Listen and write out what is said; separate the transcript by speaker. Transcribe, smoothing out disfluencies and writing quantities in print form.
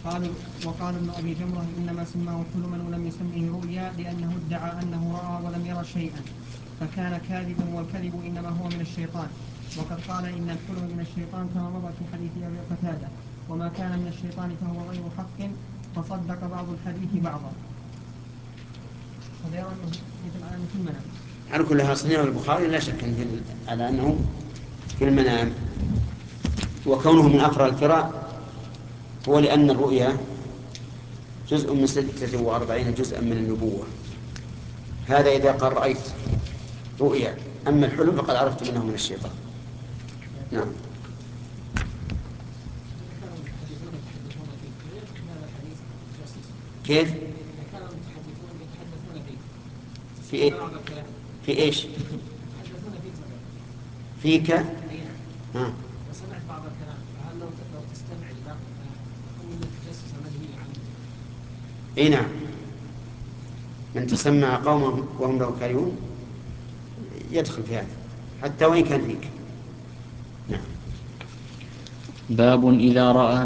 Speaker 1: وقال ابن أبي جمرة إنما سماه حلما ولم يسميه رؤيا لأنه ادعى أنه رأى ولم يرى شيئا فكان كاذبا، والكذب إنما هو من الشيطان. وقد قال إن الحلم من الشيطان كما مضى في حديث أبي قتادة، وما كان من الشيطان فهو غير حق، فصدق بعض الحديث بعضا. هذا يرى أنه مثل في المنام.
Speaker 2: على كل حال صحيح البخاري لا شك على أنه في المنام، وكونه من أفرع الفرع هو لأن الرؤيا جزء من 46 جزءا من النبوة. هذا إذا قال رأيت رؤيا، أما الحلم فقد عرفت منه من الشيطان. نعم. كيف؟ في إيه؟ في إيش؟ فيك؟
Speaker 3: وسمعت بعض الكلام، فهل لو تستمع له يكون من التجسس منهي عنه؟
Speaker 2: اي نعم، من تسمع قوما وهم له كارهون يدخل في هذا حتى وإن كان فيك. نعم.
Speaker 4: باب إذا رأى